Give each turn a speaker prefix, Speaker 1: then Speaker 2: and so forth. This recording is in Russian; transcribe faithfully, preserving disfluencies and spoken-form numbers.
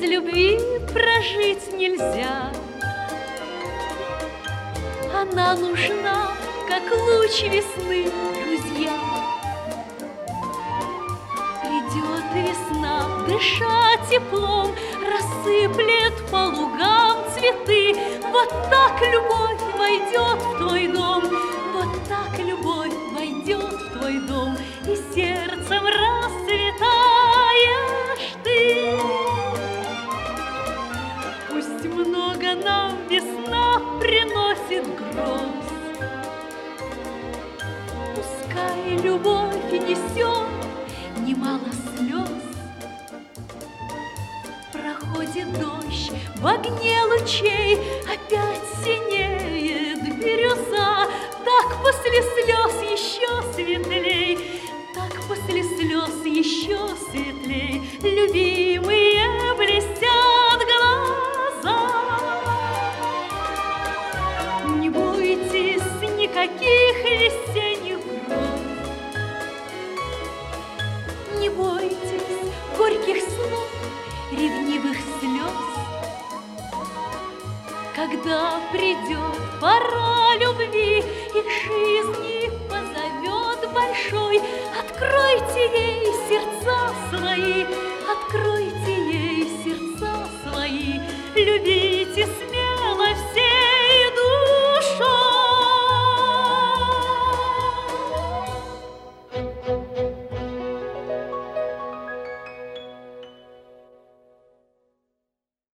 Speaker 1: любви прожить нельзя. Она нужна, как луч весны, друзья. Придет весна, дыша теплом, рассыплет по лугам цветы. Вот так любовь войдет в твой дом, вот так любовь войдет в твой дом, и сердцем расцветаешь ты. Пусть много нам весна приносит гроз, пускай любовь несет немало слез. Проходит дождь в огне лучей, опять синеет бирюза. Так после слез еще светлей, так после слез еще светлей, любимые блестят глаза. Не бойтесь никаких весенних гроз, не бойтесь горьких слов, ревнивых слез. Когда придет пора любви, и к жизни позовет большой, откройте ей сердца свои, откройте ей сердца свои, любви.